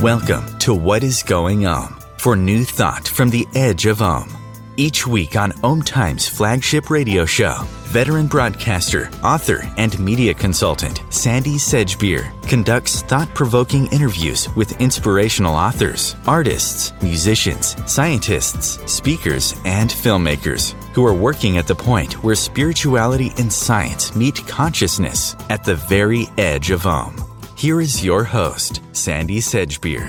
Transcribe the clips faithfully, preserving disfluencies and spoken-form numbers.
Welcome to What is Going Om, for new thought from the edge of Om. Each week on Om Times flagship radio show, veteran broadcaster, author, and media consultant Sandy Sedgbeer conducts thought-provoking interviews with inspirational authors, artists, musicians, scientists, speakers, and filmmakers who are working at the point where spirituality and science meet consciousness at the very edge of Om. Here is your host, Sandy Sedgbeer.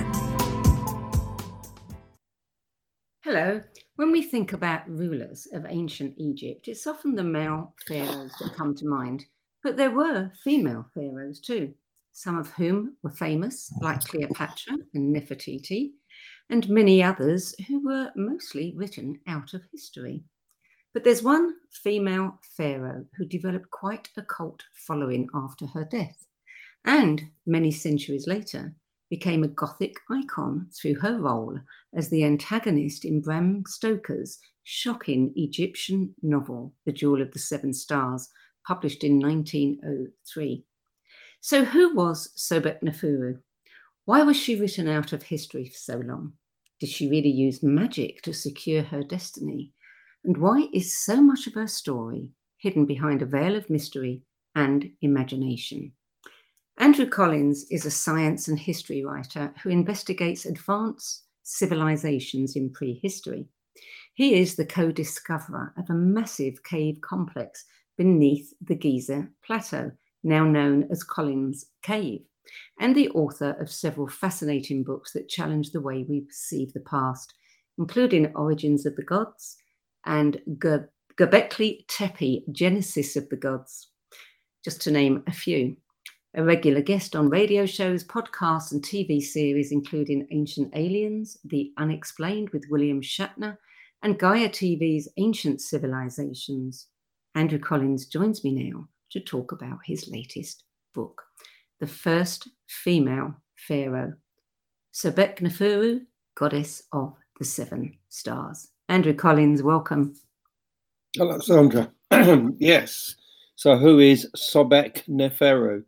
Hello. When we think about rulers of ancient Egypt, it's often the male pharaohs that come to mind, but there were female pharaohs too, some of whom were famous, like Cleopatra and Nefertiti, and many others who were mostly written out of history. But there's one female pharaoh who developed quite a cult following after her death, and many centuries later became a Gothic icon through her role as the antagonist in Bram Stoker's shocking Egyptian novel, The Jewel of the Seven Stars, published in nineteen oh three. So who was Sobekneferu? Why was she written out of history for so long? Did she really use magic to secure her destiny? And why is so much of her story hidden behind a veil of mystery and imagination? Andrew Collins is a science and history writer who investigates advanced civilizations in prehistory. He is the co-discoverer of a massive cave complex beneath the Giza Plateau, now known as Collins Cave, and the author of several fascinating books that challenge the way we perceive the past, including Origins of the Gods and Göbekli Tepe, Genesis of the Gods, just to name a few. A regular guest on radio shows, podcasts, and T V series, including Ancient Aliens, The Unexplained with William Shatner, and Gaia T V's Ancient Civilizations. Andrew Collins joins me now to talk about his latest book, The First Female Pharaoh, Sobekneferu, Goddess of the Seven Stars. Andrew Collins, welcome. Hello, Sandra. Yes. So who is Sobekneferu?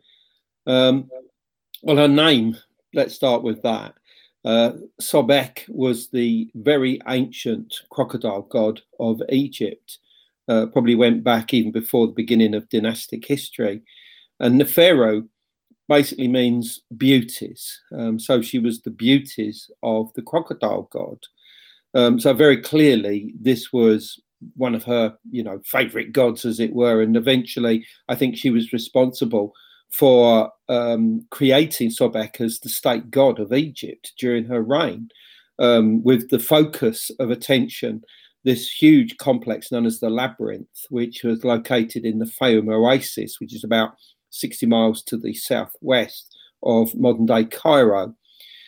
Um, well, her name, let's start with that. Uh, Sobek was the very ancient crocodile god of Egypt, uh, probably went back even before the beginning of dynastic history. And Neferu basically means beauties. Um, so she was the beauties of the crocodile god. Um, so very clearly, this was one of her, you know, favorite gods, as it were. And eventually, I think she was responsible for um, creating Sobek as the state god of Egypt during her reign, um, with the focus of attention, this huge complex known as the Labyrinth, which was located in the Fayum Oasis, which is about sixty miles to the southwest of modern-day Cairo.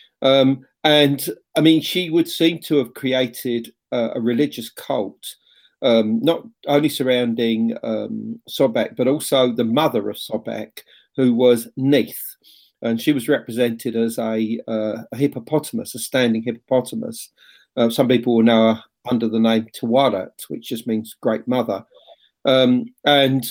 Um, and, I mean, she would seem to have created uh, a religious cult, um, not only surrounding um, Sobek, but also the mother of Sobek, who was Neith, and she was represented as a, uh, a hippopotamus, a standing hippopotamus. Uh, some people will know her under the name Tawarat, which just means great mother. Um, and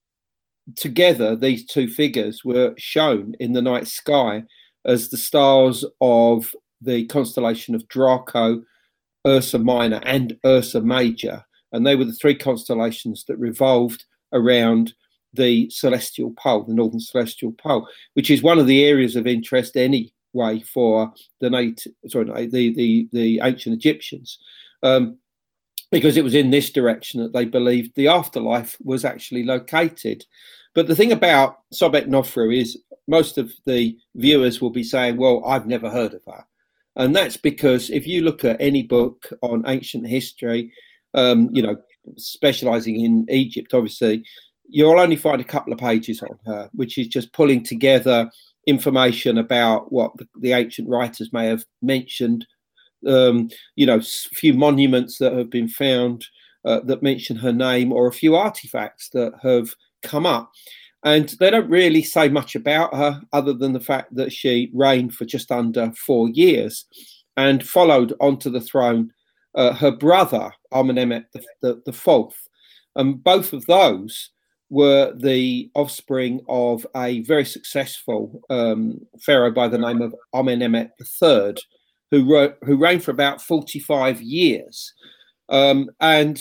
together, these two figures were shown in the night sky as the stars of the constellation of Draco, Ursa Minor, and Ursa Major. And they were the three constellations that revolved around the celestial pole, the northern celestial pole, which is one of the areas of interest anyway for the native, sorry, the the the ancient Egyptians, um, because it was in this direction that they believed the afterlife was actually located. But the thing about Sobekneferu is most of the viewers will be saying, "Well, I've never heard of her," and that's because if you look at any book on ancient history, um, you know, specializing in Egypt, obviously, you'll only find a couple of pages on her, which is just pulling together information about what the, the ancient writers may have mentioned, um, you know, a few monuments that have been found uh, that mention her name, or a few artifacts that have come up. And they don't really say much about her other than the fact that she reigned for just under four years and followed onto the throne uh, her brother, Amenemhet the, the, the fourth. And both of those were the offspring of a very successful um, pharaoh by the name of Amenemhet the Third, who, wrote, who reigned for about forty-five years. Um, and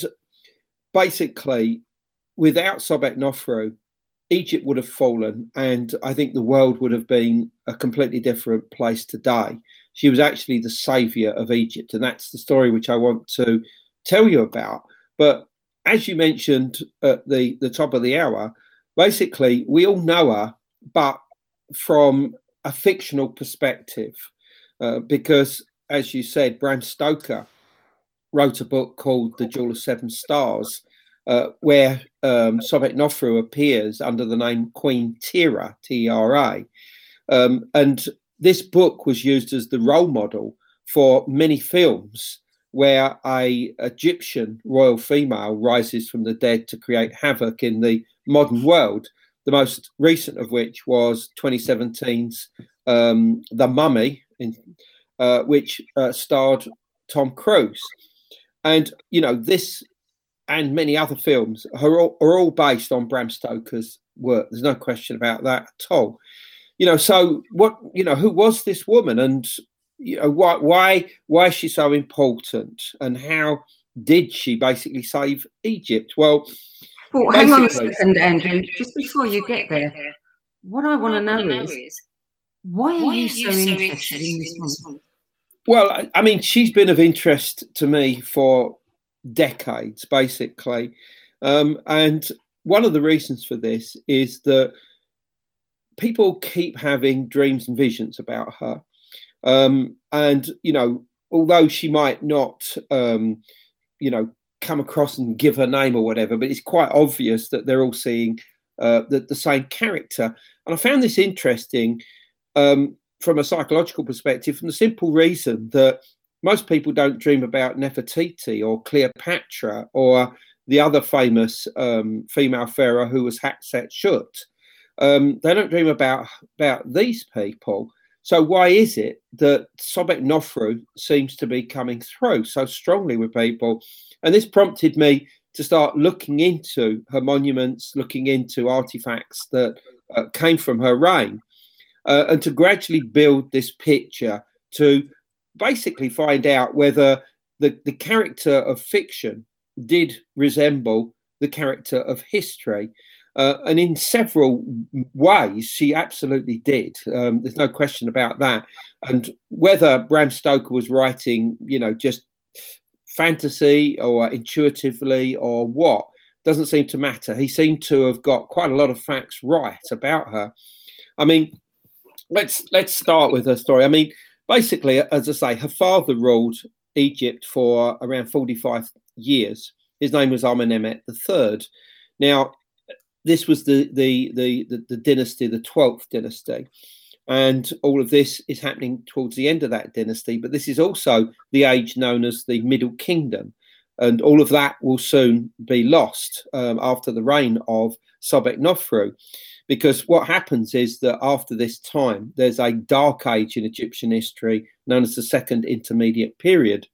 basically, without Sobek-Nofru, Egypt would have fallen, and I think the world would have been a completely different place today. She was actually the saviour of Egypt, and that's the story which I want to tell you about. But as you mentioned at the, the top of the hour, basically, we all know her, but from a fictional perspective, uh, because, as you said, Bram Stoker wrote a book called The Jewel of Seven Stars, uh, where um, Sobek-Nofru appears under the name Queen Tira, T E R A. Um, and this book was used as the role model for many films where a Egyptian royal female rises from the dead to create havoc in the modern world, the most recent of which was twenty seventeen's um, The Mummy, in, uh, which uh, starred Tom Cruise. And, you know, this and many other films are all, are all based on Bram Stoker's work. There's no question about that at all. You know, so what, you know, who was this woman, and, you know, why, why, why is she so important, and how did she basically save Egypt? Well, well hang on a second, Andrew. Just before you get there, what I want to know is, why are you so interested in this woman? Well, I, I mean, she's been of interest to me for decades, basically. Um, and one of the reasons for this is that people keep having dreams and visions about her. Um, and, you know, although she might not, um, you know, come across and give her name or whatever, but it's quite obvious that they're all seeing uh, the, the same character. And I found this interesting um, from a psychological perspective, from the simple reason that most people don't dream about Nefertiti or Cleopatra or the other famous um, female pharaoh who was Hatshepsut. Um, they don't dream about, about these people. So why is it that Sobek-Nofru seems to be coming through so strongly with people? And this prompted me to start looking into her monuments, looking into artifacts that uh, came from her reign, uh, and to gradually build this picture to basically find out whether the, the character of fiction did resemble the character of history. Uh, and in several ways, she absolutely did. Um, there's no question about that. And whether Bram Stoker was writing, you know, just fantasy or intuitively or what, doesn't seem to matter. He seemed to have got quite a lot of facts right about her. I mean, let's let's start with her story. I mean, basically, as I say, her father ruled Egypt for around forty-five years. His name was Amenemhet the Third. Now, this was the the, the the the dynasty, the twelfth dynasty, and all of this is happening towards the end of that dynasty. But this is also the age known as the Middle Kingdom, and all of that will soon be lost um, after the reign of Sobek-Nofru, because what happens is that after this time, there's a dark age in Egyptian history known as the Second Intermediate Period.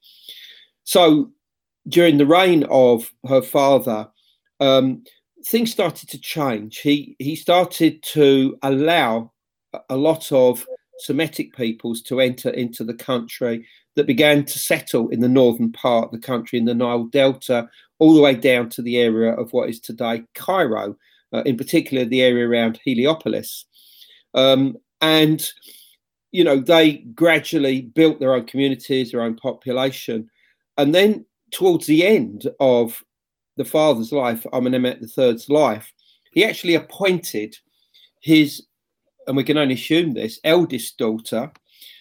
So during the reign of her father, um, things started to change. He he started to allow a lot of Semitic peoples to enter into the country that began to settle in the northern part of the country, in the Nile Delta, all the way down to the area of what is today Cairo, uh, in particular the area around Heliopolis. Um, and, you know, they gradually built their own communities, their own population. And then towards the end of the father's life, Amenemhet the Third's life, he actually appointed his, and we can only assume this, eldest daughter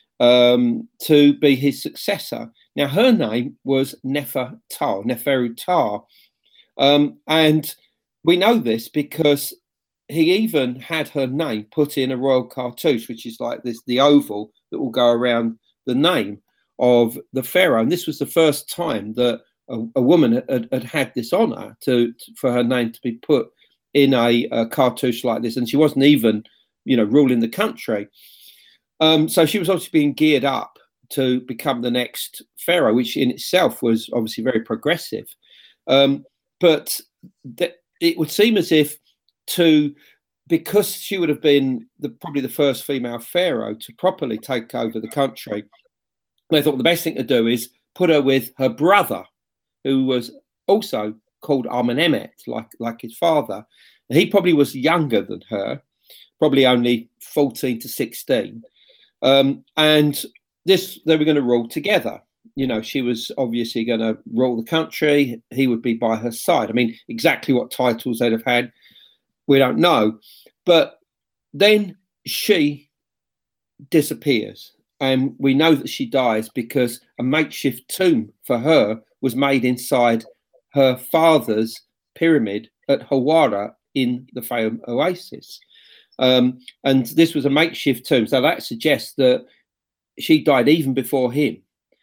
um, to be his successor. Now, her name was Nefertar, Neferutar. Um, and we know this because he even had her name put in a royal cartouche, which is like this, the oval that will go around the name of the pharaoh. And this was the first time that a, a woman had, had had this honor to, to for her name to be put in a, a cartouche like this. And she wasn't even, you know, ruling the country. Um, so she was obviously being geared up to become the next pharaoh, which in itself was obviously very progressive. Um, but th- it would seem as if to, because she would have been the, probably the first female pharaoh to properly take over the country, they thought the best thing to do is put her with her brother, who was also called Amenemhet, like, like his father. He probably was younger than her, probably only fourteen to sixteen. Um, and this, they were going to rule together. You know, she was obviously going to rule the country. He would be by her side. I mean, exactly what titles they'd have had, we don't know. But then she disappears. And we know that she dies because a makeshift tomb for her was made inside her father's pyramid at Hawara in the Fayum Oasis. Um, and this was a makeshift tomb. So that suggests that she died even before him.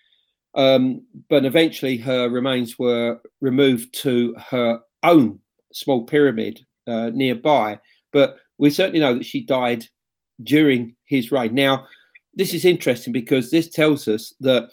Um, but eventually her remains were removed to her own small pyramid uh, nearby. But we certainly know that she died during his reign. Now, this is interesting because this tells us that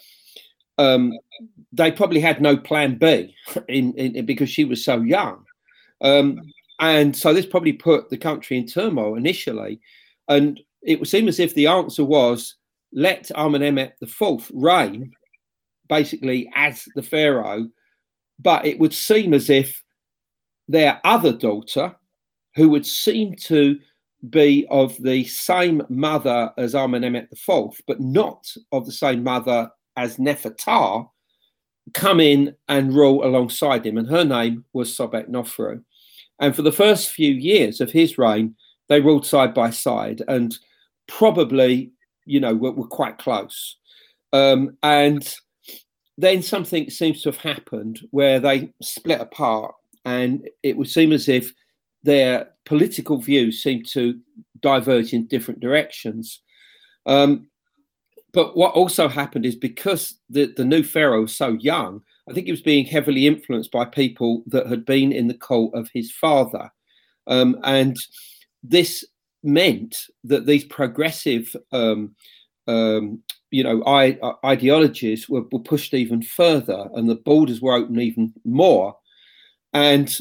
um, they probably had no plan B in, in, because she was so young. Um, and so this probably put the country in turmoil initially. And it would seem as if the answer was, let Amenemhet the Fourth reign, basically as the pharaoh. But it would seem as if their other daughter, who would seem to be of the same mother as Amenemhet the Fourth, but not of the same mother as Nefertar, come in and rule alongside him. And her name was Sobek Nofru. And for the first few years of his reign, they ruled side by side and probably, you know, were, were quite close. Um, and then something seems to have happened where they split apart, and it would seem as if their political views seem to diverge in different directions. Um, but what also happened is because the, the new pharaoh was so young, I think he was being heavily influenced by people that had been in the cult of his father. Um, and this meant that these progressive, um, um, you know, I, uh, ideologies were, were pushed even further, and the borders were opened even more. And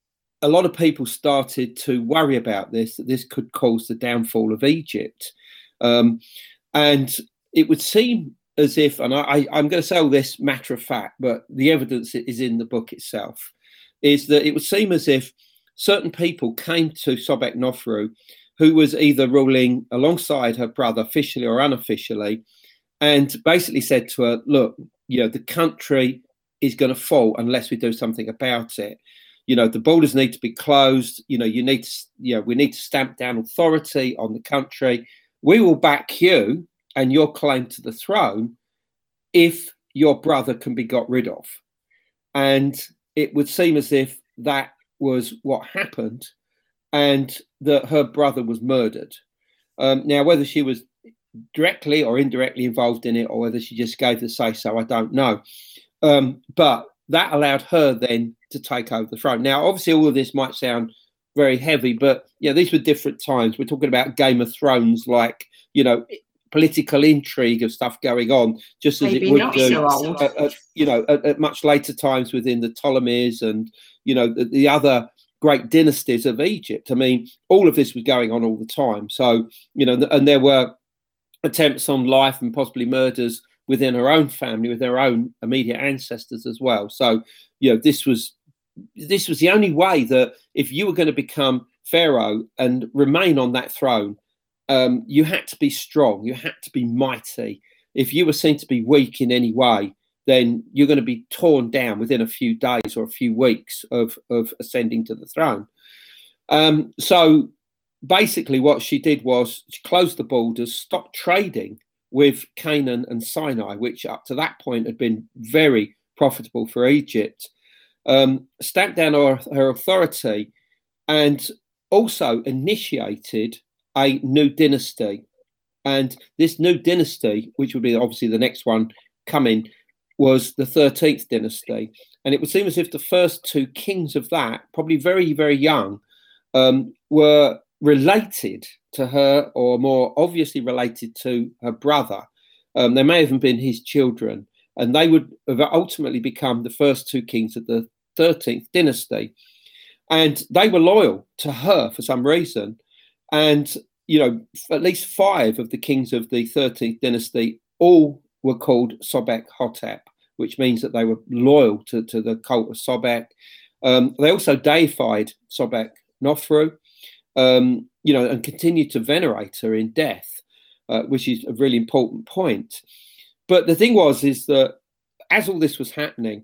a lot of people started to worry about this, that this could cause the downfall of Egypt. Um, and it would seem as if, and I, I'm going to say all this matter of fact, but the evidence is in the book itself, is that it would seem as if certain people came to Sobek Nofru, who was either ruling alongside her brother officially or unofficially, and basically said to her, look, you know, the country is going to fall unless we do something about it. You know, the borders need to be closed. You know, you need to, you know, we need to stamp down authority on the country. We will back you and your claim to the throne if your brother can be got rid of. And it would seem as if that was what happened, and that her brother was murdered. Um, now, whether she was directly or indirectly involved in it, or whether she just gave the say-so, I don't know. Um, but that allowed her then to take over the throne. Now, obviously, all of this might sound very heavy, but yeah, these were different times. We're talking about Game of Thrones, like, you know, political intrigue of stuff going on, just as Maybe it would do, so at, at, you know, at, at much later times within the Ptolemies and, you know, the, the other great dynasties of Egypt. I mean, all of this was going on all the time. So, you know, and there were attempts on life and possibly murders within her own family, with their own immediate ancestors as well. So, you know, this was this was the only way that if you were going to become pharaoh and remain on that throne, um, you had to be strong, you had to be mighty. If you were seen to be weak in any way, then you're going to be torn down within a few days or a few weeks of, of ascending to the throne. Um, so basically what she did was she closed the borders, stopped trading with Canaan and Sinai, which up to that point had been very profitable for Egypt, um, stamped down her, her authority, and also initiated a new dynasty. And this new dynasty, which would be obviously the next one coming, was the thirteenth dynasty. And it would seem as if the first two kings of that, probably very, very young, um, were related to her, or more obviously related to her brother. Um, they may have even been his children. And they would have ultimately become the first two kings of the thirteenth dynasty. And they were loyal to her for some reason. And, you know, at least five of the kings of the thirteenth dynasty all were called Sobek Hotep, which means that they were loyal to, to the cult of Sobek. Um, they also deified Sobek Nofru, um, you know, and continued to venerate her in death, uh, which is a really important point. But the thing was, is that as all this was happening,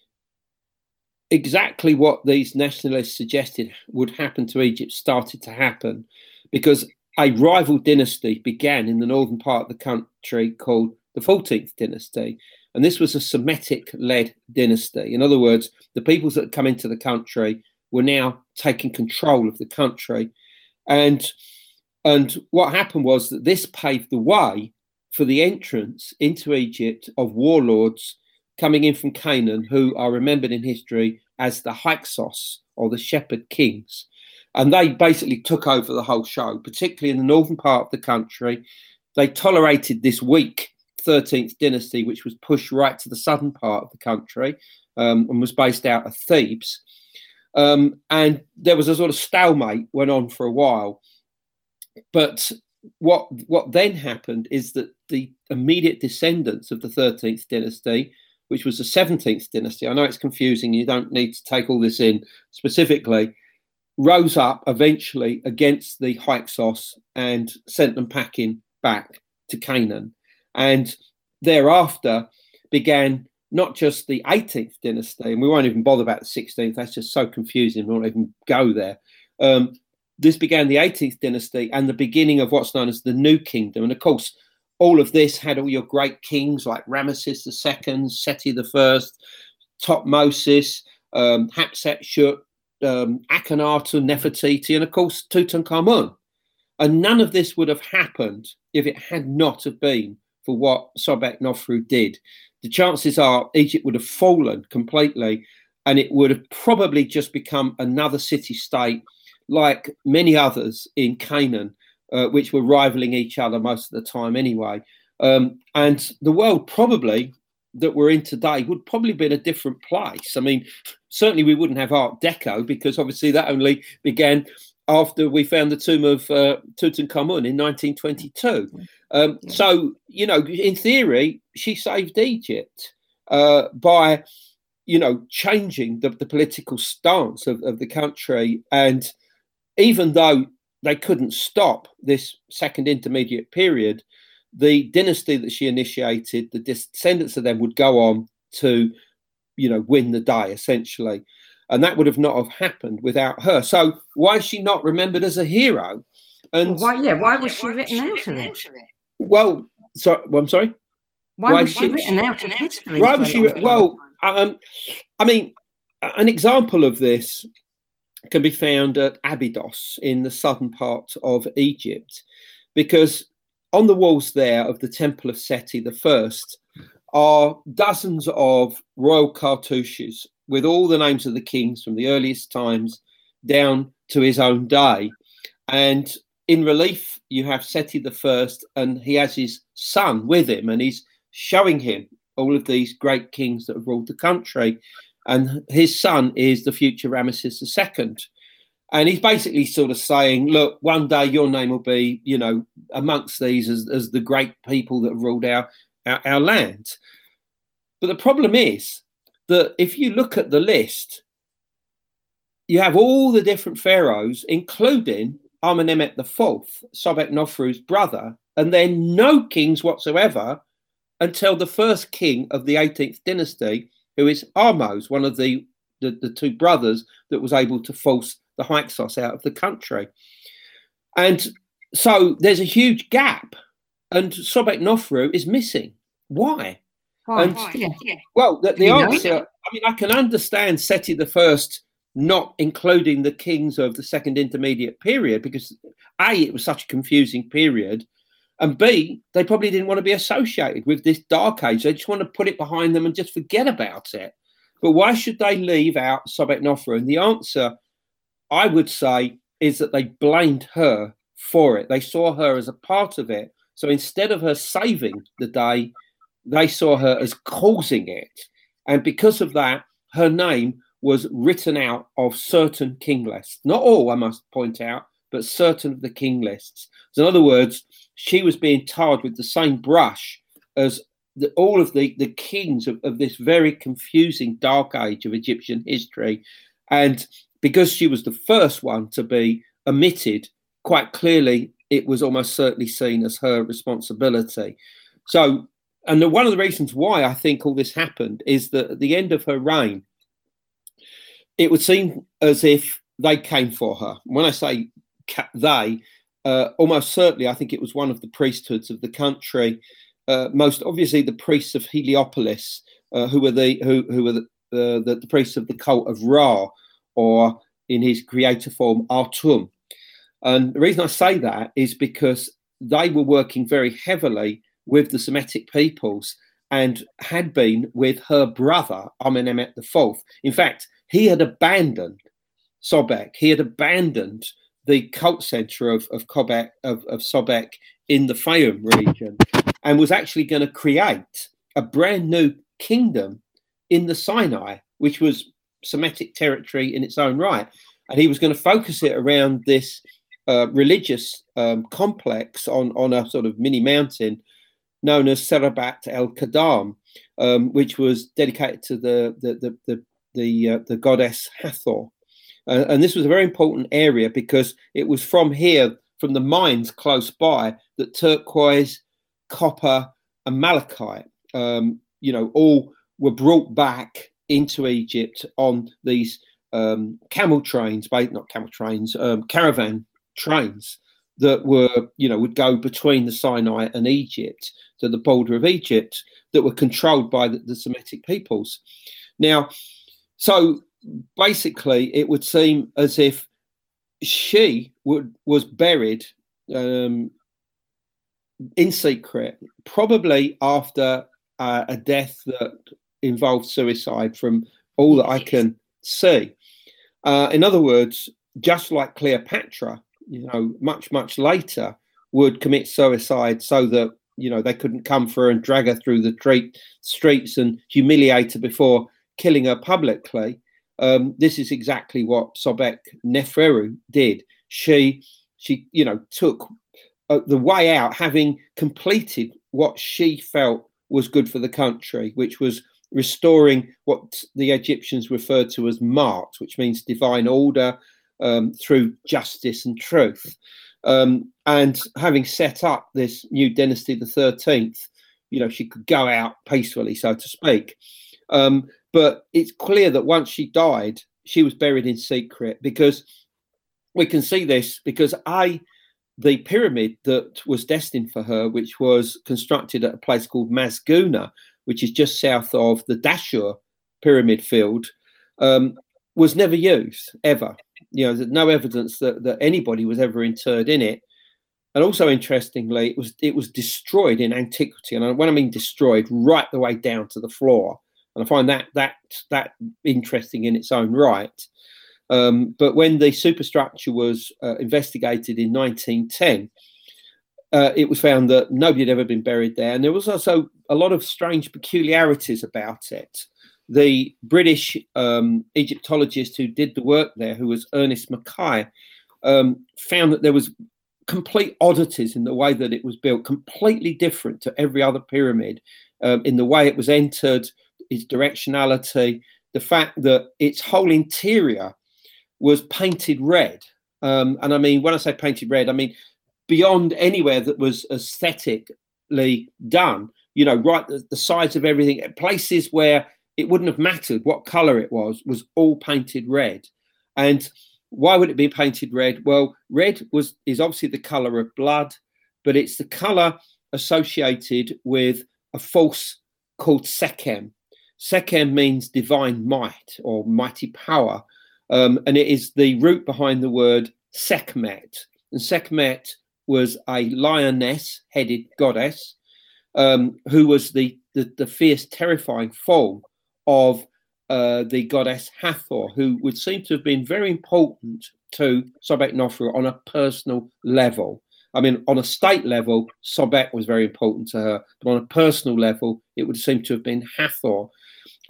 exactly what these nationalists suggested would happen to Egypt started to happen, because a rival dynasty began in the northern part of the country called the fourteenth dynasty. And this was a Semitic-led dynasty. In other words, the peoples that had come into the country were now taking control of the country. And, and what happened was that this paved the way for the entrance into Egypt of warlords coming in from Canaan, who are remembered in history as the Hyksos, or the Shepherd Kings. And they basically took over the whole show, particularly in the northern part of the country. They tolerated this weak thirteenth dynasty, which was pushed right to the southern part of the country, um, and was based out of Thebes. Um, and there was a sort of stalemate, went on for a while. But what, what then happened is that the immediate descendants of the thirteenth dynasty, which was the seventeenth dynasty, I know it's confusing, you don't need to take all this in specifically, rose up eventually against the Hyksos and sent them packing back to Canaan. And thereafter began not just the eighteenth dynasty, and we won't even bother about the sixteenth, that's just so confusing, we won't even go there. Um, this began the eighteenth dynasty and the beginning of what's known as the New Kingdom. And of course, all of this had all your great kings like Ramesses the Second, Seti the First, Thutmose, um, Hatshepsut, um, Akhenaten, Nefertiti, and of course Tutankhamun. And none of this would have happened if it had not have been for what Sobek Nofru did. The chances are Egypt would have fallen completely, and it would have probably just become another city-state like many others in Canaan, uh, which were rivaling each other most of the time anyway. Um, and the world probably that we're in today would probably be in a different place. I mean, certainly we wouldn't have Art Deco, because obviously that only began after we found the tomb of uh, Tutankhamun in nineteen twenty-two. Um, yeah. So, you know, in theory, she saved Egypt uh, by, you know, changing the, the political stance of, of the country. And even though they couldn't stop this second intermediate period, the dynasty that she initiated, the descendants of them would go on to, you know, win the day, essentially. And that would have not have happened without her. So why is she not remembered as a hero? And well, why, yeah, why was she written out of it? Well, so, well I'm sorry? Why, why was she written out of history? Why was she, well, um, I mean, an example of this can be found at Abydos in the southern part of Egypt, because on the walls there of the Temple of Seti the First are dozens of royal cartouches with all the names of the kings from the earliest times down to his own day. And in relief, you have Seti the First, and he has his son with him, and he's showing him all of these great kings that have ruled the country. And his son is the future Ramesses the Second. And he's basically sort of saying, look, one day your name will be, you know, amongst these as, as the great people that have ruled our, our, our land. But the problem is that if you look at the list, you have all the different pharaohs, including Amenemhet the Fourth, Sobek Nofru's brother, and then no kings whatsoever until the first king of the eighteenth dynasty, who is Ahmose, one of the, the, the two brothers that was able to force the Hyksos out of the country. And so there's a huge gap, and Sobek Nofru is missing. Why? Why? And, yeah. Well, the, the you answer, know? I mean, I can understand Seti the First not including the kings of the second intermediate period, because A, it was such a confusing period, and B, they probably didn't want to be associated with this dark age. They just want to put it behind them and just forget about it. But why should they leave out Sobek Nofru? And the answer, I would say, is that they blamed her for it. They saw her as a part of it. So instead of her saving the day, they saw her as causing it. And because of that, her name was written out of certain king lists. Not all, I must point out, but certain of the king lists. So in other words, she was being tarred with the same brush as the, all of the, the kings of, of this very confusing dark age of Egyptian history. And because she was the first one to be omitted, quite clearly, it was almost certainly seen as her responsibility. So, and the, one of the reasons why I think all this happened is that at the end of her reign, it would seem as if they came for her. When I say they, uh, almost certainly, I think it was one of the priesthoods of the country. Uh, most obviously, the priests of Heliopolis, uh, who were the who who were the, uh, the the priests of the cult of Ra, or in his creator form, Atum. And the reason I say that is because they were working very heavily with the Semitic peoples and had been with her brother, Amenemhet the Fourth. In fact, he had abandoned Sobek. He had abandoned the cult center of, of, Kobek, of, of Sobek in the Fayum region and was actually going to create a brand new kingdom in the Sinai, which was Semitic territory in its own right. And he was going to focus it around this uh, religious um, complex on, on a sort of mini mountain known as Serabat el Kadam, um, which was dedicated to the the the the, the, uh, the goddess Hathor. Uh, and this was a very important area because it was from here, from the mines close by, that turquoise, copper, and malachite, um, you know, all were brought back into Egypt on these um, camel trains, not camel trains, um, caravan trains that were, you know, would go between the Sinai and Egypt to the border of Egypt, that were controlled by the, the Semitic peoples. Now, so basically, it would seem as if she would was buried um, in secret, probably after uh, a death that involved suicide, from all that I can see. Uh, in other words, just like Cleopatra, you know, much, much later would commit suicide so that, you know, they couldn't come for her and drag her through the street, streets and humiliate her before killing her publicly. Um, this is exactly what Sobek Neferu did. She, she, you know, took uh, the way out, having completed what she felt was good for the country, which was restoring what the Egyptians referred to as Ma'at, which means divine order um, through justice and truth. Um, and having set up this new dynasty, the thirteenth, you know, she could go out peacefully, so to speak. Um, but it's clear that once she died, she was buried in secret, because we can see this because I, the pyramid that was destined for her, which was constructed at a place called Masguna, which is just south of the Dashur pyramid field, um, was never used ever. You know, there's no evidence that, that anybody was ever interred in it. And also, interestingly, it was it was destroyed in antiquity. And when I mean destroyed, right the way down to the floor. And I find that that that interesting in its own right. Um, but when the superstructure was uh, investigated in nineteen ten, uh, it was found that nobody had ever been buried there. And there was also a lot of strange peculiarities about it. The British um, Egyptologist who did the work there, who was Ernest Mackay, um, found that there was complete oddities in the way that it was built, completely different to every other pyramid, um, in the way it was entered, its directionality, the fact that its whole interior was painted red. Um, and I mean, when I say painted red, I mean beyond anywhere that was aesthetically done, you know, right the, the sides of everything, places where it wouldn't have mattered what color it was, was all painted red. And why would it be painted red? Well, red was is obviously the color of blood, but it's the color associated with a force called Sekhem. Sekhem means divine might or mighty power. Um, and it is the root behind the word Sekhmet. And Sekhmet was a lioness-headed goddess um, who was the, the, the fierce, terrifying form of uh, the goddess Hathor, who would seem to have been very important to Sobek Neferu on a personal level. I mean, on a state level, Sobek was very important to her, but on a personal level, it would seem to have been Hathor.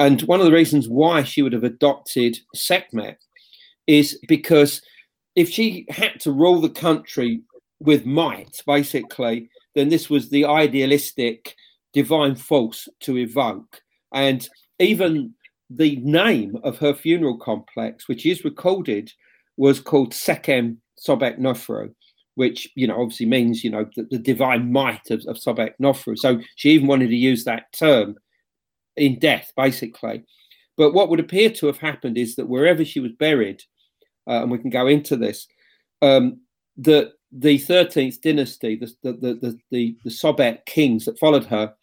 And one of the reasons why she would have adopted Sekhmet is because if she had to rule the country with might, basically, then this was the idealistic divine force to evoke. And even the name of her funeral complex, which is recorded, was called Sekhem Sobek Nofru, which, you know, obviously means, you know, the, the divine might of, of Sobek Nofru. So she even wanted to use that term in death, basically. But what would appear to have happened is that wherever she was buried, uh, and we can go into this, um, the the thirteenth dynasty, the the the the, the Sobek kings that followed her,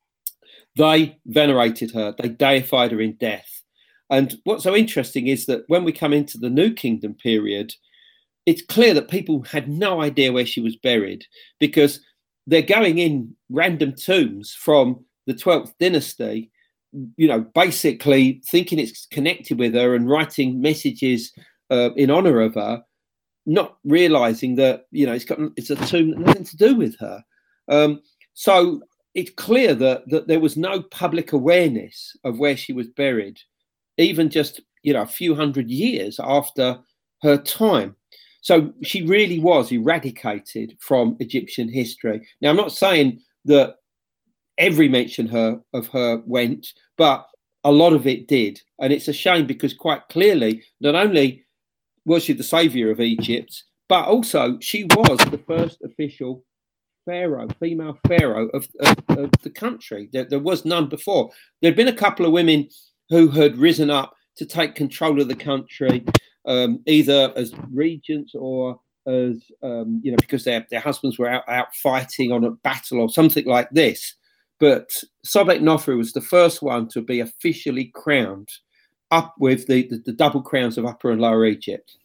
they venerated her, they deified her in death. And what's so interesting is that when we come into the New Kingdom period, it's clear that people had no idea where she was buried, because they're going in random tombs from the twelfth dynasty, you know, basically thinking it's connected with her and writing messages uh, in honor of her, not realizing that, you know, it's got it's a tomb that nothing to do with her. Um, so it's clear that that there was no public awareness of where she was buried, even just, you know, a few hundred years after her time. So she really was eradicated from Egyptian history. Now, I'm not saying that every mention her of her went, but a lot of it did. And it's a shame, because quite clearly, not only was she the savior of Egypt, but also she was the first official pharaoh, female pharaoh of, of, of the country. There, there was none before. There'd been a couple of women who had risen up to take control of the country, um, either as regents or as, um, you know, because their, their husbands were out, out fighting on a battle or something like this. But Sobek Nofru was the first one to be officially crowned, up with the, the, the double crowns of Upper and Lower Egypt.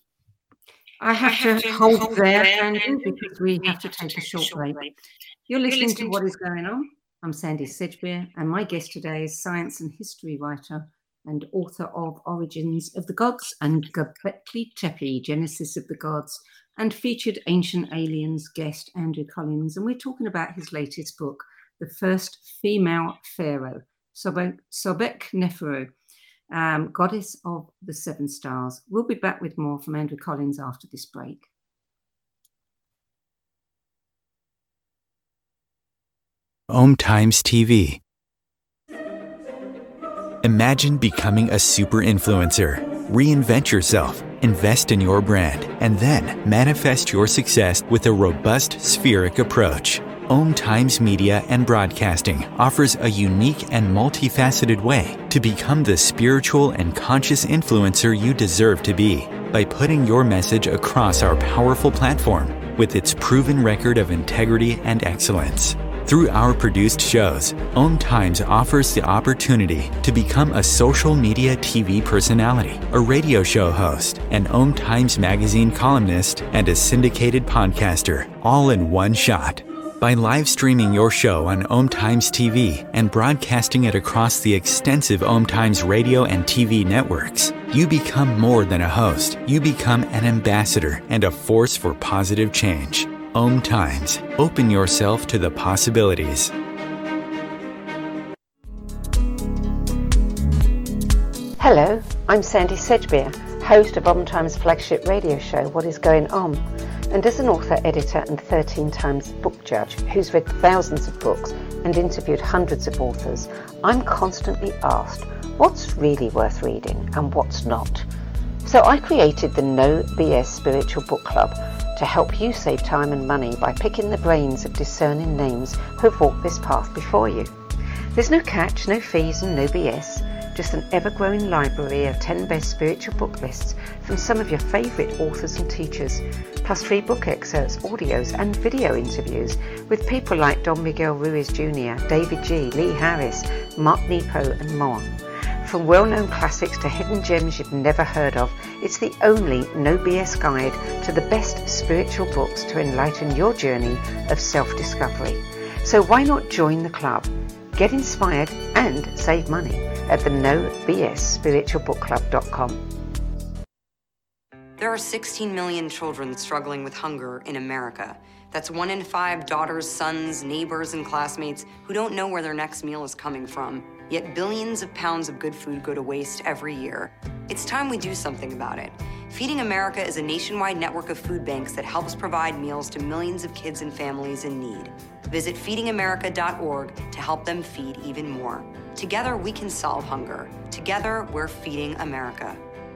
I have, I have to, to hold, hold there, Sandy, because we have to take a short break. break. You're listening, You're listening to What Is Going On. I'm Sandy Sedgbeer, and my guest today is science and history writer and author of Origins of the Gods and Göbekli Tepe, Genesis of the Gods, and featured Ancient Aliens guest Andrew Collins. And we're talking about his latest book, The First Female Pharaoh, Sobek, Sobek Neferu, um, Goddess of the Seven Stars. We'll be back with more from Andrew Collins after this break. Om Times T V. Imagine becoming a super influencer. Reinvent yourself, invest in your brand, and then manifest your success with a robust spheric approach. Om Times Media and Broadcasting offers a unique and multifaceted way to become the spiritual and conscious influencer you deserve to be by putting your message across our powerful platform with its proven record of integrity and excellence. Through our produced shows, Om Times offers the opportunity to become a social media T V personality, a radio show host, an Om Times magazine columnist, and a syndicated podcaster, all in one shot. By live streaming your show on Om Times T V and broadcasting it across the extensive Om Times radio and T V networks, you become more than a host. You become an ambassador and a force for positive change. Om Times. Open yourself to the possibilities. Hello, I'm Sandy Sedgbeer, host of Om Times' flagship radio show, What Is Going On? And as an author, editor, and thirteen times book judge who's read thousands of books and interviewed hundreds of authors, I'm constantly asked what's really worth reading and what's not. So I created the No B S Spiritual Book Club to help you save time and money by picking the brains of discerning names who've walked this path before you. There's no catch, no fees, and no B S. Just an ever-growing library of ten best spiritual book lists from some of your favourite authors and teachers, plus free book excerpts, audios and video interviews with people like Don Miguel Ruiz Junior, David G, Lee Harris, Mark Nepo and more. From well-known classics to hidden gems you've never heard of, it's the only no B S guide to the best spiritual books to enlighten your journey of self-discovery. So why not join the club? Get inspired and save money at the no b s spiritual book club dot com. There are sixteen million children struggling with hunger in America. That's one in five daughters, sons, neighbors, and classmates who don't know where their next meal is coming from. yet billions of pounds of good food go to waste every year. It's time we do something about it. Feeding America is a nationwide network of food banks that helps provide meals to millions of kids and families in need. Visit feeding america dot org to help them feed even more. Together, we can solve hunger. Together, we're feeding America.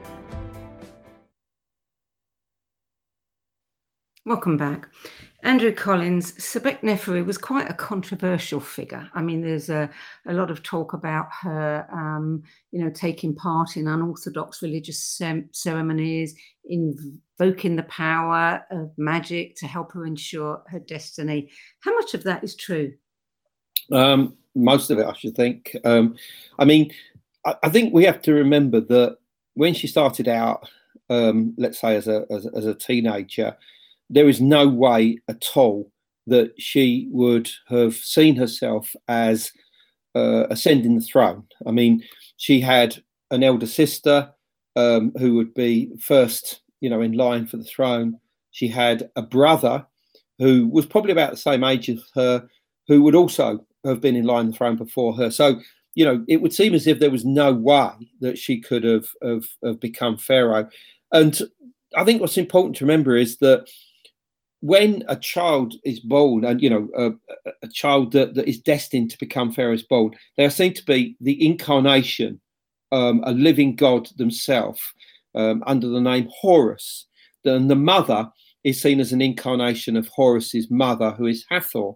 Welcome back. Andrew Collins, Sobek Neferu was quite a controversial figure. I mean, there's a, a lot of talk about her, um, you know, taking part in unorthodox religious sem- ceremonies, invoking the power of magic to help her ensure her destiny. How much of that is true? Um, most of it, I should think. Um, I mean, I, I think we have to remember that when she started out, um, let's say as a as, as a teenager, there is no way at all that she would have seen herself as uh, ascending the throne. I mean, she had an elder sister um, who would be first, you know, in line for the throne. She had a brother who was probably about the same age as her, who would also have been in line for the throne before her. So, you know, it would seem as if there was no way that she could have, have, have become pharaoh. And I think what's important to remember is that when a child is born, and you know, a, a child that, that is destined to become pharaoh is born, they are seen to be the incarnation, um, a living God themselves, um, under the name Horus. And the mother is seen as an incarnation of Horus's mother, who is Hathor.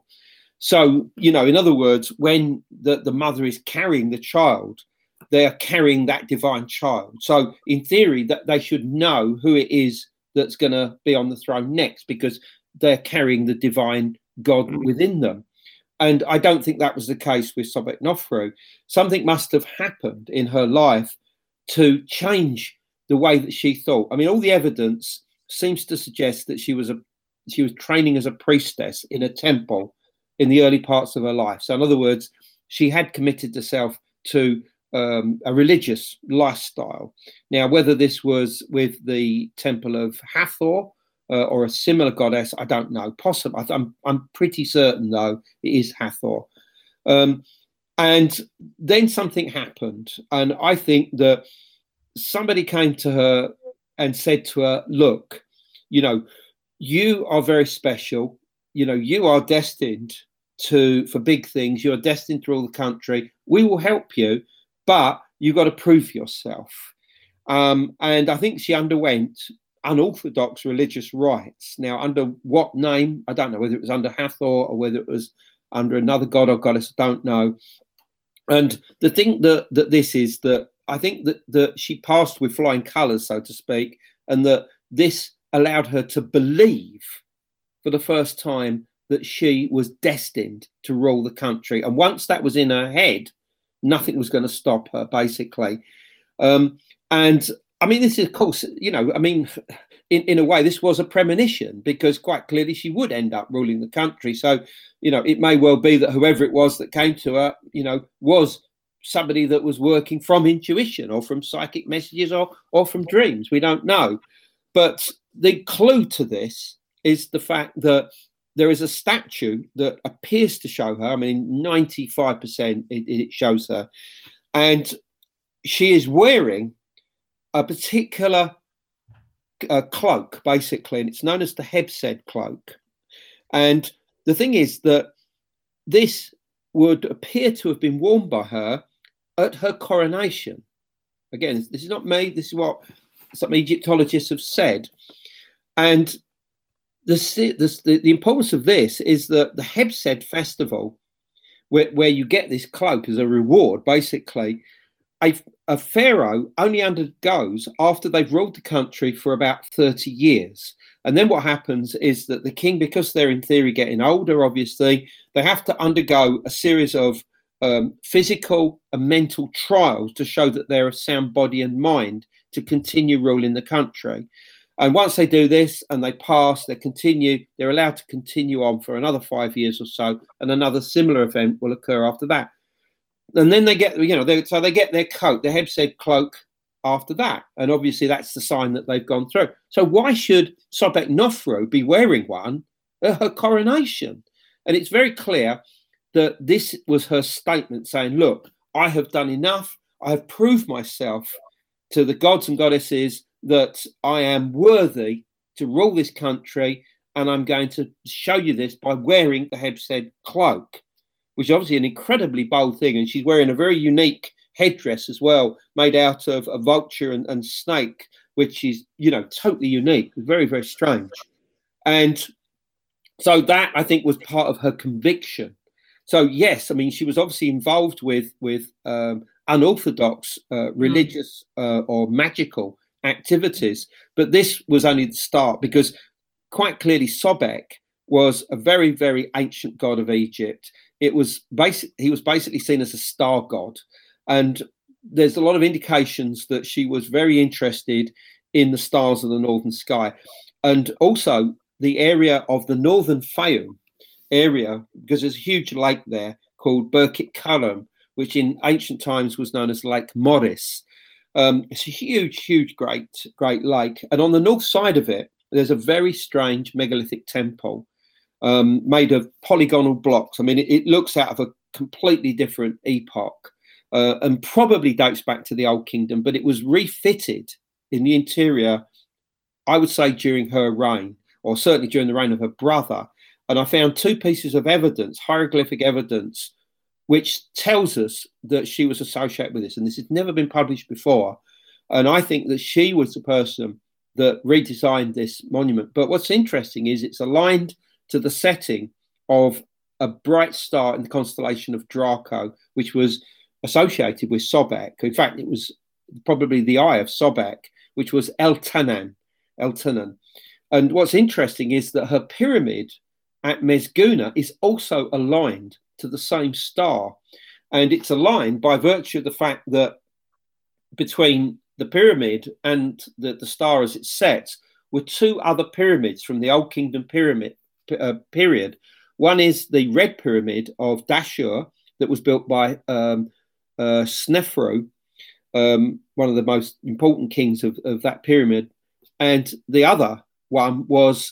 So, you know, in other words, when the, the mother is carrying the child, they are carrying that divine child. So, in theory, that they should know who it is that's going to be on the throne next, because they're carrying the divine God within them. And I don't think that was the case with Sobek Neferu. Something must have happened in her life to change the way that she thought. I mean, all the evidence seems to suggest that she was a she was training as a priestess in a temple in the early parts of her life. So in other words, she had committed herself to um, a religious lifestyle. Now, whether this was with the temple of Hathor uh, or a similar goddess, I don't know. Possible. I'm, I'm pretty certain, though, it is Hathor. Um, and then something happened. And I think that somebody came to her and said to her, look, you know, you are very special. You know, you are destined to for big things. You're destined to rule the country. We will help you, but you've got to prove yourself. Um, and I think she underwent unorthodox religious rites. Now, under what name? I don't know, whether it was under Hathor or whether it was under another god or goddess, I don't know. And the thing that, that this is that I think that, that she passed with flying colours, so to speak, and that this allowed her to believe for the first time that she was destined to rule the country. And once that was in her head, nothing was going to stop her, basically. Um, and I mean, this is, of course, you know, I mean, in, in a way, this was a premonition, because quite clearly she would end up ruling the country. So, you know, it may well be that whoever it was that came to her, you know, was somebody that was working from intuition or from psychic messages or, or from dreams. We don't know. But the clue to this is the fact that there is a statue that appears to show her. I mean, ninety-five percent it, it shows her. And she is wearing a particular uh, cloak, basically, and it's known as the Hebsed cloak. And the thing is that this would appear to have been worn by her at her coronation. Again, this is not me. This is what some Egyptologists have said. And the, the, the importance of this is that the Hebsed festival, where, where you get this cloak as a reward, basically, a, a pharaoh only undergoes after they've ruled the country for about thirty years. And then what happens is that the king, because they're in theory getting older, obviously, they have to undergo a series of um, physical and mental trials to show that they're of sound body and mind to continue ruling the country. And once they do this and they pass, they continue, they're allowed to continue on for another five years or so, and another similar event will occur after that. And then they get, you know, they, so they get their coat, their Hebsed cloak after that. And obviously that's the sign that they've gone through. So why should Sobek Neferu be wearing one at her coronation? And it's very clear that this was her statement saying, look, I have done enough. I have proved myself to the gods and goddesses that I am worthy to rule this country, and I'm going to show you this by wearing the Hebsed cloak, which is obviously an incredibly bold thing. And she's wearing a very unique headdress as well, made out of a vulture and, and snake, which is, you know, totally unique, very, very strange. And so that, I think, was part of her conviction. So, yes, I mean, she was obviously involved with, with um, unorthodox uh, religious uh, or magical activities, but this was only the start, because quite clearly Sobek was a very, very ancient god of Egypt. It was basic, he was basically seen as a star god. And there's a lot of indications that she was very interested in the stars of the northern sky. And also the area of the northern Fayum area, because there's a huge lake there called Birkit Kalam, which in ancient times was known as Lake Moris. Um, it's a huge, huge, great, great lake. And on the north side of it, there's a very strange megalithic temple um, made of polygonal blocks. I mean, it, it looks out of a completely different epoch. Uh, and probably dates back to the Old Kingdom, but it was refitted in the interior, I would say, during her reign, or certainly during the reign of her brother. And I found two pieces of evidence, hieroglyphic evidence, which tells us that she was associated with this. And this has never been published before. And I think that she was the person that redesigned this monument. But what's interesting is it's aligned to the setting of a bright star in the constellation of Draco, which was associated with Sobek. In fact, it was probably the eye of Sobek, which was Eltanan. Eltanan. And what's interesting is that her pyramid at Mesguna is also aligned to the same star. And it's aligned by virtue of the fact that between the pyramid and the, the star as it sets were two other pyramids from the Old Kingdom pyramid uh, period. One is the Red Pyramid of Dashur that was built by um, Uh, Snefru, um, one of the most important kings of, of that pyramid. And the other one was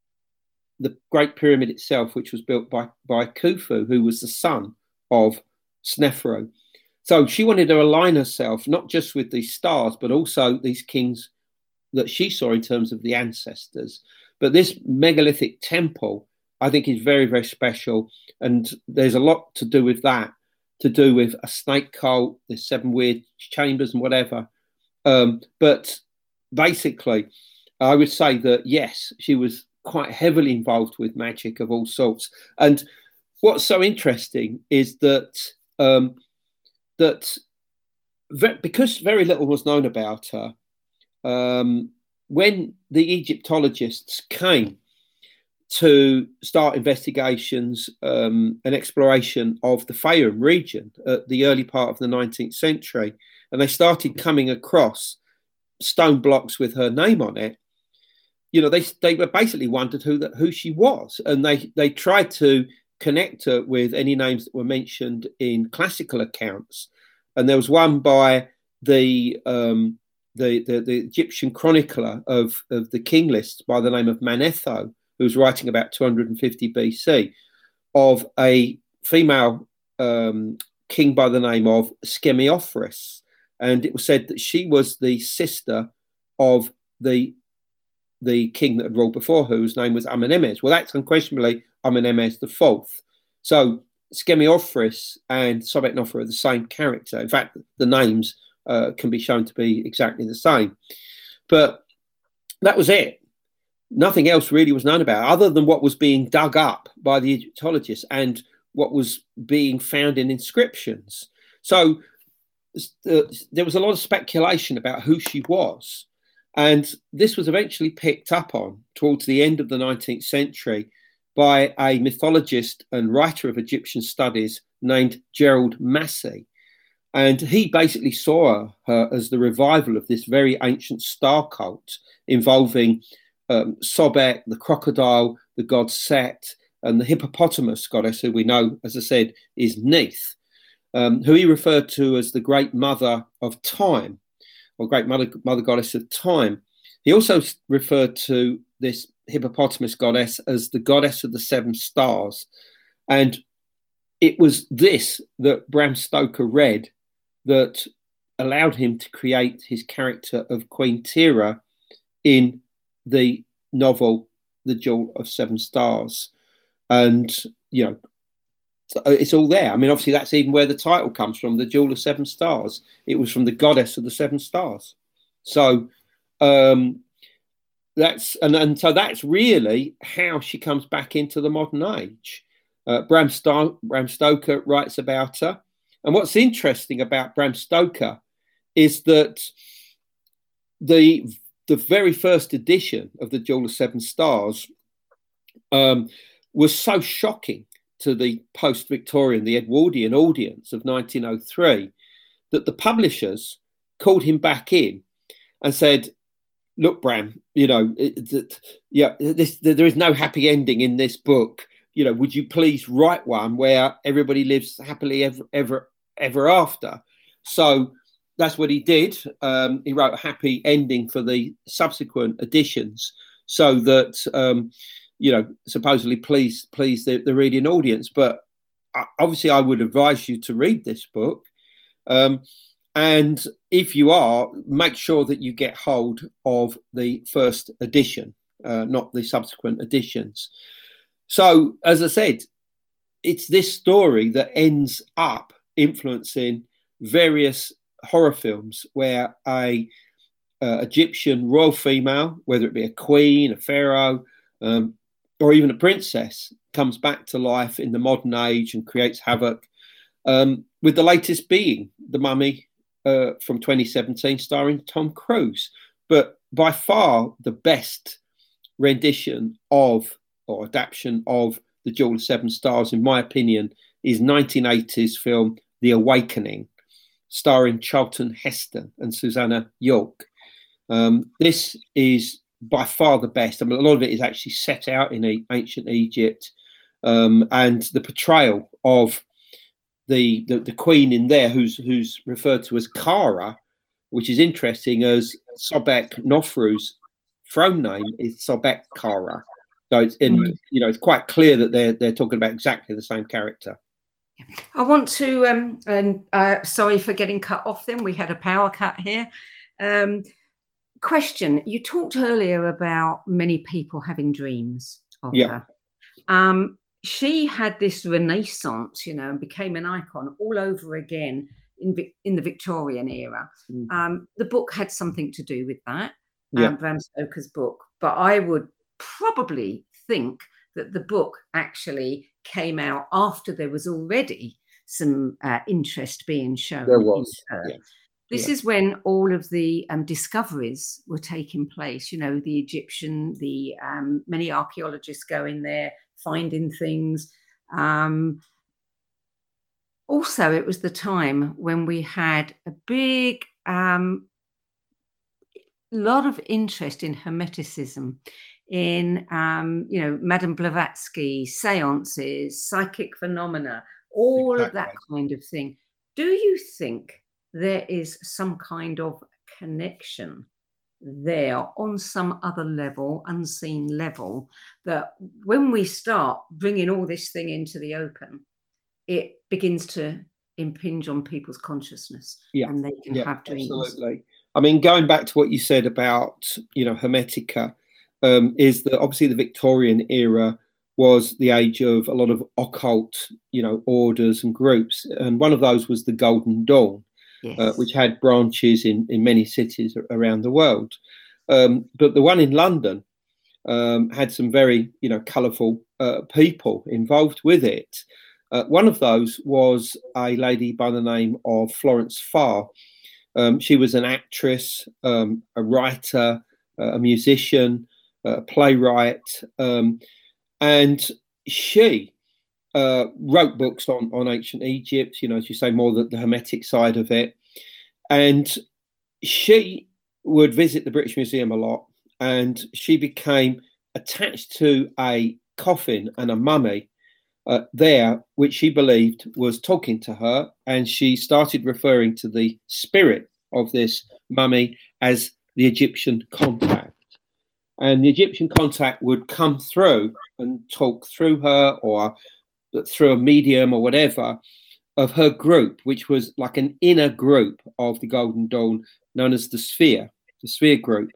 the Great Pyramid itself, which was built by, by Khufu, who was the son of Snefru. So she wanted to align herself not just with these stars, but also these kings that she saw in terms of the ancestors. But this megalithic temple, I think, is very, very special. And there's a lot to do with that. To do with a snake cult, there's seven weird chambers and whatever. Um, but basically, I would say that, yes, she was quite heavily involved with magic of all sorts. And what's so interesting is that, um, that ve- because very little was known about her, um, when the Egyptologists came to start investigations um, and exploration of the Fayum region at the early part of the nineteenth century, and they started coming across stone blocks with her name on it, you know, they they were basically wondered who that who she was, and they they tried to connect her with any names that were mentioned in classical accounts. And there was one by the um, the, the the Egyptian chronicler of of the king list by the name of Manetho, who was writing about two hundred fifty B C, of a female um, king by the name of Skemiophris. And it was said that she was the sister of the, the king that had ruled before her, whose name was Amenemhes. Well, that's unquestionably Amenemhes the fourth. So Skemiophris and Sobek-Nofra are the same character. In fact, the names uh, can be shown to be exactly the same. But that was it. Nothing else really was known about, other than what was being dug up by the Egyptologists and what was being found in inscriptions. So uh, there was a lot of speculation about who she was. And this was eventually picked up on towards the end of the nineteenth century by a mythologist and writer of Egyptian studies named Gerald Massey. And he basically saw her as the revival of this very ancient star cult involving Um, Sobek, the crocodile, the god Set, and the hippopotamus goddess, who we know, as I said, is Neith, um, who he referred to as the great mother of time, or great mother, mother goddess of time. He also referred to this hippopotamus goddess as the goddess of the seven stars. And it was this that Bram Stoker read that allowed him to create his character of Queen Tira in the novel The Jewel of Seven Stars. And, you know, it's all there. I mean, obviously, that's even where the title comes from, The Jewel of Seven Stars. It was from the goddess of the seven stars. So um, that's and, and so that's really how she comes back into the modern age. Uh, Bram, Sto- Bram Stoker writes about her. And what's interesting about Bram Stoker is that the the very first edition of The Jewel of Seven Stars um, was so shocking to the post-Victorian, the Edwardian audience of nineteen oh three, that the publishers called him back in and said, look, Bram, you know, it, it, yeah, this, there is no happy ending in this book. You know, would you please write one where everybody lives happily ever, ever, ever after? So that's what he did. Um, he wrote a happy ending for the subsequent editions so that, um, you know, supposedly please, please the, the reading audience. But obviously I would advise you to read this book. Um, and if you are, make sure that you get hold of the first edition, uh, not the subsequent editions. So, as I said, it's this story that ends up influencing various horror films where a uh, Egyptian royal female, whether it be a queen, a pharaoh, um, or even a princess, comes back to life in the modern age and creates havoc. Um, with the latest being The Mummy uh, from twenty seventeen, starring Tom Cruise. But by far the best rendition of or adaptation of The Jewel of Seven Stars, in my opinion, is nineteen eighties film The Awakening, starring Charlton Heston and Susanna York. Um, this is by far the best. I mean, a lot of it is actually set out in ancient Egypt, um, and the portrayal of the, the the queen in there, who's who's referred to as Kara, which is interesting, as Sobek Nofru's throne name is Sobek Kara. So it's in, mm. you know, it's quite clear that they're they're talking about exactly the same character. I want to, um, and uh, sorry for getting cut off. Then we had a power cut here. Um, question: you talked earlier about many people having dreams of yeah. her. Um, she had this renaissance, you know, and became an icon all over again in in the Victorian era. Mm. Um, the book had something to do with that, yeah. um, Bram Stoker's book. But I would probably think that the book actually came out after there was already some uh, interest being shown. There was. In her. Yeah. This yeah. is when all of the um, discoveries were taking place. You know, the Egyptian, the um, many archaeologists go in there, finding things. Um, also, it was the time when we had a big um, lot of interest in Hermeticism, in, um, you know, Madame Blavatsky, seances, psychic phenomena, all exactly. of that kind of thing. Do you think there is some kind of connection there on some other level, unseen level, that when we start bringing all this thing into the open, it begins to impinge on people's consciousness, yeah. and they can yeah, have dreams? Absolutely. I mean, going back to what you said about, you know, Hermetica, um, is that obviously the Victorian era was the age of a lot of occult, you know, orders and groups. And one of those was the Golden Dawn, yes. uh, which had branches in, in many cities around the world. Um, but the one in London um, had some very, you know, colourful uh, people involved with it. Uh, one of those was a lady by the name of Florence Farr. Um, she was an actress, um, a writer, uh, a musician, a playwright, um, and she uh, wrote books on, on ancient Egypt, you know, as you say, more the, the Hermetic side of it. And she would visit the British Museum a lot, and she became attached to a coffin and a mummy uh, there, which she believed was talking to her. And she started referring to the spirit of this mummy as the Egyptian contact. And the Egyptian contact would come through and talk through her, or that through a medium or whatever of her group, which was like an inner group of the Golden Dawn known as the Sphere, the Sphere group.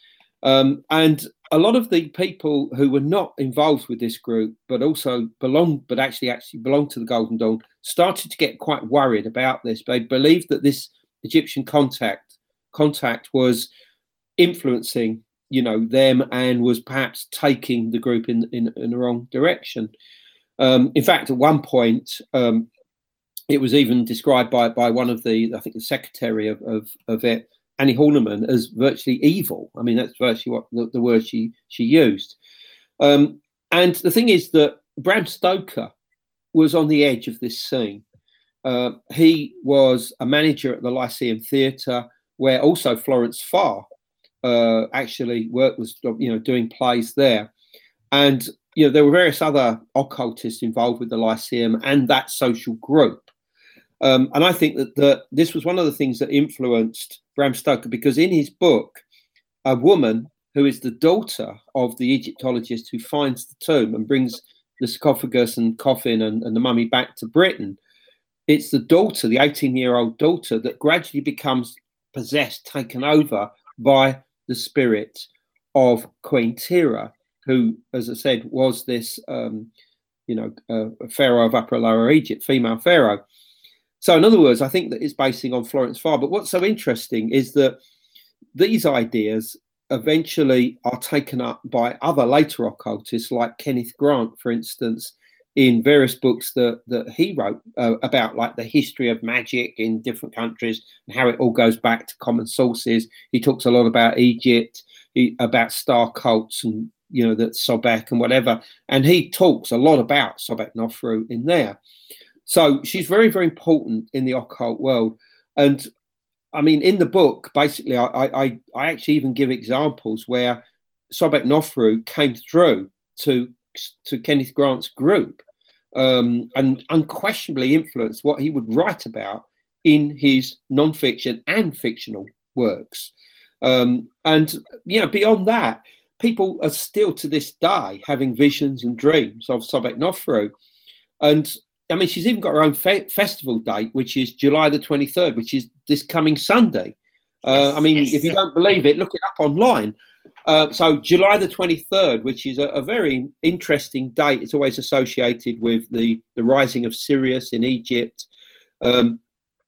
Um, and a lot of the people who were not involved with this group, but also belonged, but actually actually belonged to the Golden Dawn, started to get quite worried about this. They believed that this Egyptian contact contact was influencing, you know, them and was perhaps taking the group in in, in the wrong direction. Um, in fact, at one point, um, it was even described by by one of the, I think, the secretary of of, of it, Annie Horniman, as virtually evil. I mean, that's virtually what the, the word she she used. Um, and the thing is that Bram Stoker was on the edge of this scene. Uh, he was a manager at the Lyceum Theatre, where also Florence Farr uh, actually worked, was you know doing plays there, and you know there were various other occultists involved with the Lyceum and that social group. Um, and I think that, that this was one of the things that influenced Bram Stoker, because in his book, a woman who is the daughter of the Egyptologist who finds the tomb and brings the sarcophagus and coffin and, and the mummy back to Britain, it's the daughter, the eighteen-year-old daughter, that gradually becomes possessed, taken over by the spirit of Queen Tira, who, as I said, was this, um, you know, uh, pharaoh of Upper Lower Egypt, female pharaoh. So in other words, I think that it's basing on Florence Farr. But what's so interesting is that these ideas eventually are taken up by other later occultists, like Kenneth Grant, for instance, in various books that, that he wrote uh, about, like the history of magic in different countries and how it all goes back to common sources. He talks a lot about Egypt, he, about star cults and, you know, that Sobek and whatever. And he talks a lot about Sobek Nofru in there. So she's very, very important in the occult world. And I mean, in the book, basically, I, I, I actually even give examples where Sobek Nofru came through to, to Kenneth Grant's group um, and unquestionably influenced what he would write about in his non-fiction and fictional works. Um, and, you know, beyond that, people are still to this day having visions and dreams of Sobek Nofru. And I mean, she's even got her own fe- festival date, which is July the twenty-third, which is this coming Sunday. Uh, I mean, yes, if you don't believe it, look it up online. Uh, so July the twenty-third, which is a, a very interesting date. It's always associated with the, the rising of Sirius in Egypt. Um,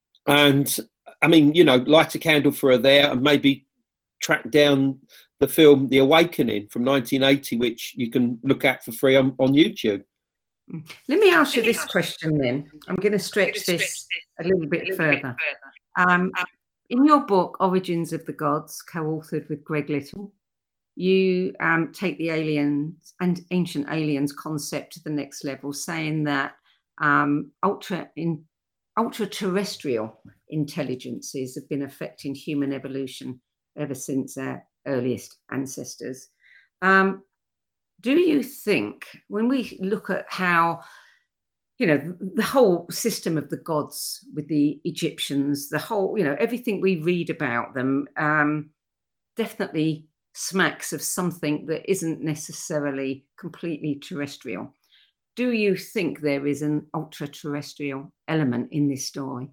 and I mean, you know, light a candle for her there and maybe track down the film The Awakening from nineteen eighty, which you can look at for free on, on YouTube. Let me ask you this question then. I'm going to stretch this a little bit further. Um, in your book, Origins of the Gods, co-authored with Greg Little, you um, take the aliens and ancient aliens concept to the next level, saying that um, ultra in ultra terrestrial intelligences have been affecting human evolution ever since our earliest ancestors. Um, Do you think, when we look at how, you know, the whole system of the gods with the Egyptians, the whole, you know, everything we read about them um, definitely smacks of something that isn't necessarily completely terrestrial. Do you think there is an ultra-terrestrial element in this story?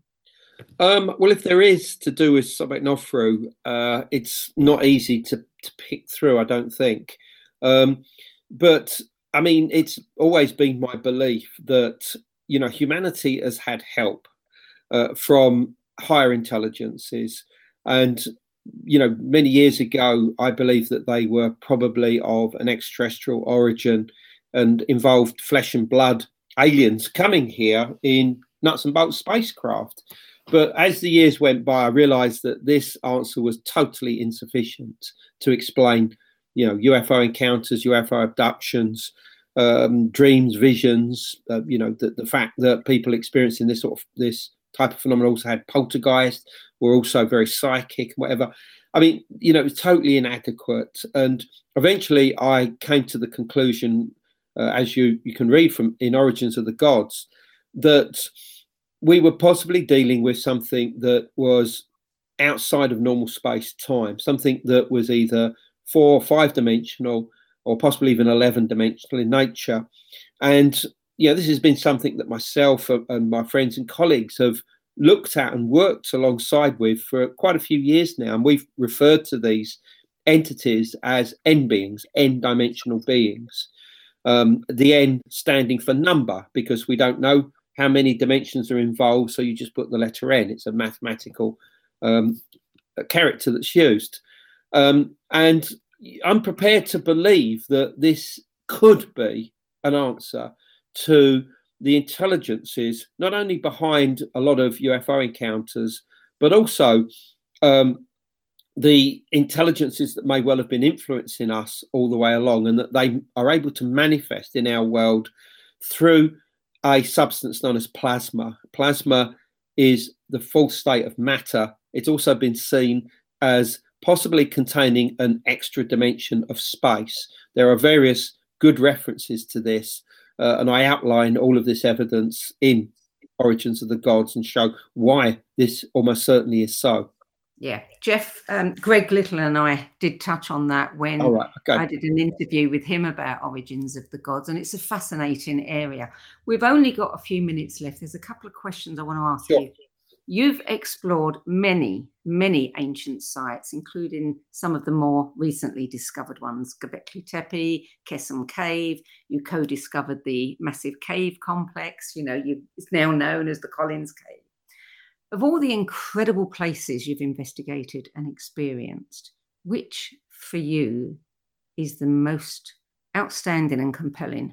Um, well, if there is to do with Sobek Nofru, uh, it's not easy to, to pick through, I don't think. Um, But I mean, it's always been my belief that, you know, humanity has had help uh, from higher intelligences. And, you know, many years ago, I believe that they were probably of an extraterrestrial origin and involved flesh and blood aliens coming here in nuts and bolts spacecraft. But as the years went by, I realized that this answer was totally insufficient to explain, you know, U F O encounters, U F O abductions, um, dreams, visions, uh, you know, the, the fact that people experiencing this sort of this type of phenomenon also had poltergeist, were also very psychic and whatever. I mean, you know, it was totally inadequate. And eventually I came to the conclusion, uh, as you, you can read from in Origins of the Gods, that we were possibly dealing with something that was outside of normal space time, something that was either four or five dimensional or possibly even eleven dimensional in nature. And you know, this has been something that myself and my friends and colleagues have looked at and worked alongside with for quite a few years now. And we've referred to these entities as N beings, N-dimensional beings. Um, the N standing for number, because we don't know how many dimensions are involved, so you just put the letter N. It's a mathematical um, character that's used. Um, and I'm prepared to believe that this could be an answer to the intelligences, not only behind a lot of U F O encounters, but also um, the intelligences that may well have been influencing us all the way along, and that they are able to manifest in our world through a substance known as plasma. Plasma is the full state of matter. It's also been seen as possibly containing an extra dimension of space. There are various good references to this, uh, and I outline all of this evidence in Origins of the Gods and show why this almost certainly is so. Yeah, Jeff, um, Greg Little and I did touch on that when oh, right. okay. I did an interview with him about Origins of the Gods, and it's a fascinating area. We've only got a few minutes left. There's a couple of questions I want to ask sure. you. You've explored many, many ancient sites, including some of the more recently discovered ones, Göbekli Tepe, Kesem Cave. You co-discovered the massive cave complex. You know, you, it's now known as the Collins Cave. Of all the incredible places you've investigated and experienced, which for you is the most outstanding and compelling?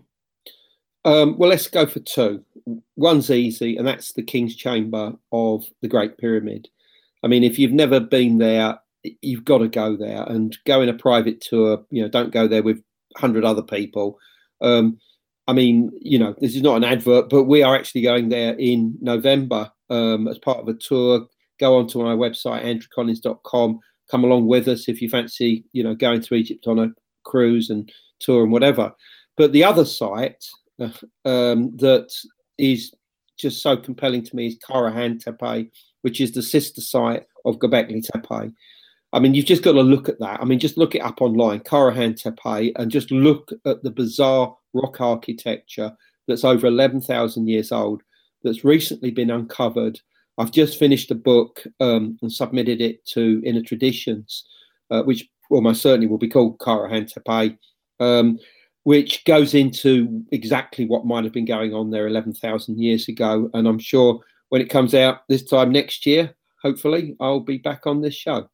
Um, well, let's go for two. One's easy, and that's the King's Chamber of the Great Pyramid. I mean, if you've never been there, you've got to go there and go in a private tour. You know, don't go there with a hundred other people. Um, I mean, you know, this is not an advert, but we are actually going there in November. Um, as part of a tour. Go onto our website, andrew collins dot com. Come along with us if you fancy, you know, going to Egypt on a cruise and tour and whatever. But the other site uh, um, that is just so compelling to me is Karahan Tepe, which is the sister site of Göbekli Tepe. I mean, you've just got to look at that. I mean, just look it up online, Karahan Tepe, and just look at the bizarre rock architecture that's over eleven thousand years old, that's recently been uncovered. I've just finished a book um, and submitted it to Inner Traditions, uh, which almost certainly will be called Karahan Tepe, um, which goes into exactly what might have been going on there eleven thousand years ago. And I'm sure when it comes out this time next year, hopefully, I'll be back on this show.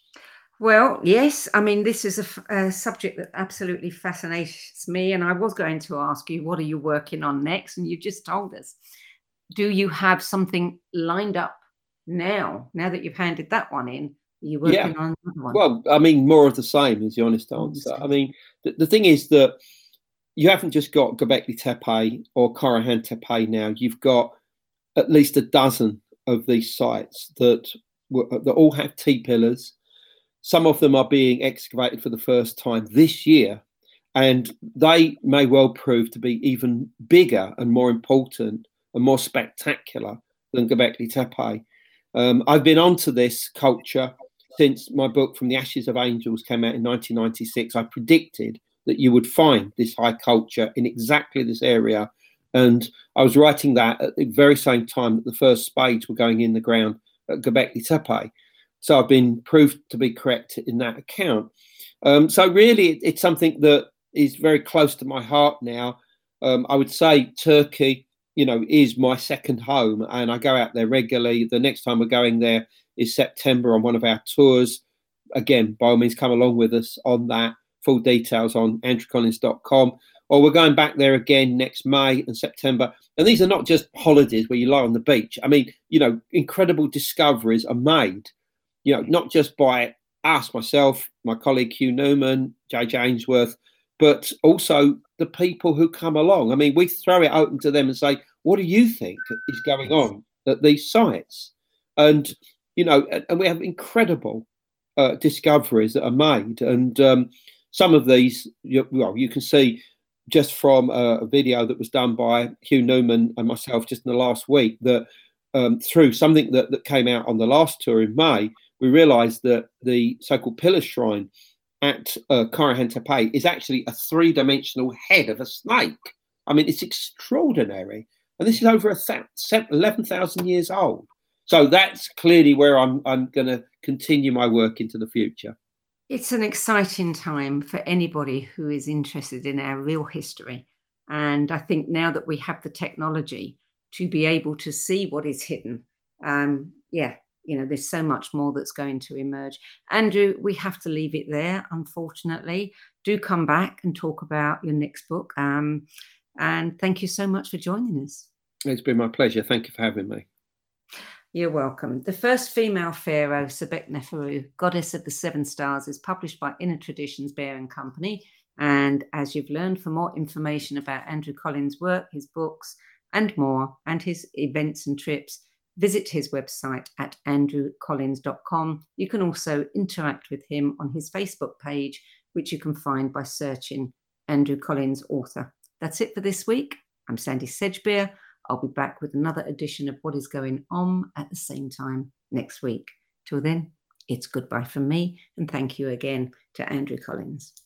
Well, yes. I mean, this is a, a subject that absolutely fascinates me. And I was going to ask you, what are you working on next? And you just told us. Do you have something lined up now, now that you've handed that one in? Are you working yeah. on another one? Well, I mean, more of the same is the honest answer. I mean, the, the thing is that you haven't just got Göbekli Tepe or Karahan Tepe now. You've got at least a dozen of these sites that, that all have T-pillars. Some of them are being excavated for the first time this year, and they may well prove to be even bigger and more important and more spectacular than Göbekli Tepe. Um, I've been onto this culture since my book From the Ashes of Angels came out in nineteen ninety-six. I predicted that you would find this high culture in exactly this area. And I was writing that at the very same time that the first spades were going in the ground at Göbekli Tepe. So I've been proved to be correct in that account. Um, so really, it's something that is very close to my heart now. Um, I would say Turkey, you know, is my second home, and I go out there regularly. The next time we're going there is September on one of our tours. Again, by all means, come along with us on that. Full details on andrew collins dot com. Or we're going back there again next May and September. And these are not just holidays where you lie on the beach. I mean, you know, incredible discoveries are made, you know, not just by us, myself, my colleague Hugh Newman, J J Ainsworth, but also the people who come along. I mean, we throw it open to them and say, what do you think is going on at these sites? And, you know, and we have incredible uh, discoveries that are made. And um, some of these, you, well, you can see just from a, a video that was done by Hugh Newman and myself just in the last week, that um, through something that, that came out on the last tour in May, we realised that the so-called Pillar Shrine at uh, Karahan Tepe is actually a three-dimensional head of a snake. I mean, it's extraordinary. And this is over a th- eleven thousand years old. So that's clearly where I'm, I'm going to continue my work into the future. It's an exciting time for anybody who is interested in our real history. And I think now that we have the technology to be able to see what is hidden, um, yeah, you know, there's so much more that's going to emerge. Andrew, we have to leave it there, unfortunately. Do come back and talk about your next book. Um, and thank you so much for joining us. It's been my pleasure. Thank you for having me. You're welcome. The first female pharaoh, Sobek-Neferu, Goddess of the Seven Stars, is published by Inner Traditions Bear and Company. And as you've learned, for more information about Andrew Collins' work, his books, and more, and his events and trips, visit his website at andrew collins dot com. You can also interact with him on his Facebook page, which you can find by searching Andrew Collins Author. That's it for this week. I'm Sandy Sedgbeer. I'll be back with another edition of What is Going On at the same time next week. Till then, it's goodbye from me, and thank you again to Andrew Collins.